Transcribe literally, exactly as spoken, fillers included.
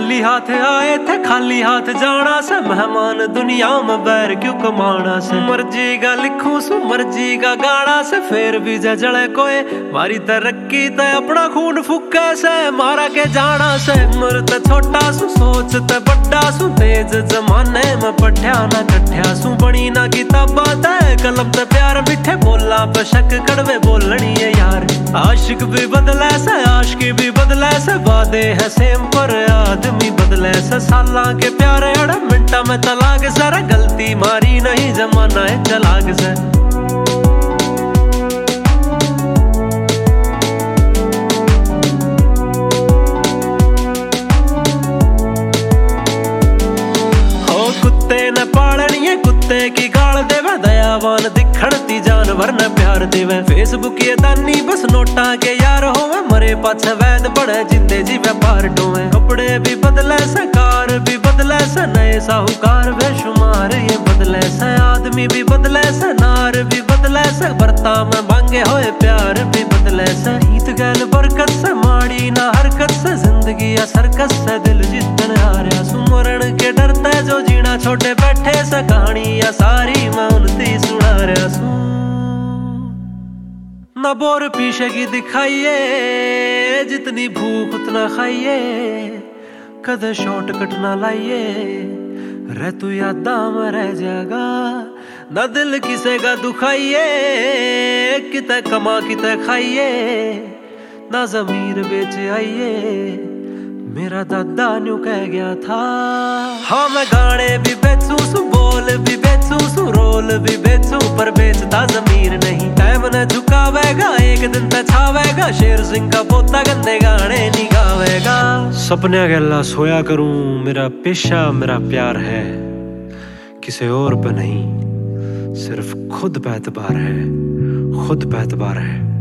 खाली हाथ आए थे खाली हाथ जाना से, मेहमान दुनिया में बैर क्यों कमाना से। मर्जी का लिखूं सु मर्जी का गाना से, फिर भी जड़े कोई मारी तरक्की ते अपना खून फुक्का से। मारा के जाना से मरत छोटा सु सोच ते बड्डा सु, तेज जमाने में पढ़्या ना कठ्या सु। बनी ना किताबा ते कलम ते प्यार, मिठे बोला पे शक कड़वे बोलनी है यार। आशिक भी बदले से आशिकी भी बदले से, वादे है सेम पर आदमी बदले से। साला के प्यारे अड़े मिनटा में तलाक से, गलती मारी नहीं जमाना है चलाक से। हो कुत्ते न पालनी है कुत्ते की गाल देवे, दयावान दिखड़ती जानवर न प्यार देवे। फेसबुक ये दानी बस नोटा के यार होवे, मरे पाछे वैद बड़े जिंदे जी व्यापार डोवे। कपड़े भी बदले से कार भी बदले से, नए साहूकार बेशुमार ये बदले से। आदमी भी बदले से नार भी बदले से, बर्ता में मांगे होए प्यार भी बदले से। नीत गैल बरकत से माड़ी ना हरकत से, जिंदगी या सर्कस से दिल जितने हारा सु। मरण के डरते जो जीना छोटे बैठे से, कहानी या सारी मैं उनती सुना रहा सू। ना बोर पीछे की दिखाइए, जितनी भूख उतना खाइए। कदे शॉर्टकट ना लाइए, रह तू यादा में रह जाएगा। ना दिल किसे का दुखाइए, किते कमा किते खाइए। ना जमीर बेच आइए, मेरा दादा न्यू कह गया था। हाँ मैं गाने भी बेचूं सु बोल भी बेचूं सु, रोल भी बेचूं पर बेचता जमीर नहीं। टाइम न झुकावेगा एक दिन तक छावेगा, शेर सिंह का पोता गंदे गाने नहीं गावेगा। सपने गल्ला सोया करूं, मेरा पेशा मेरा प्यार है। किसी और पे नहीं, सिर्फ खुद पे एतबार है, खुद पे एतबार है।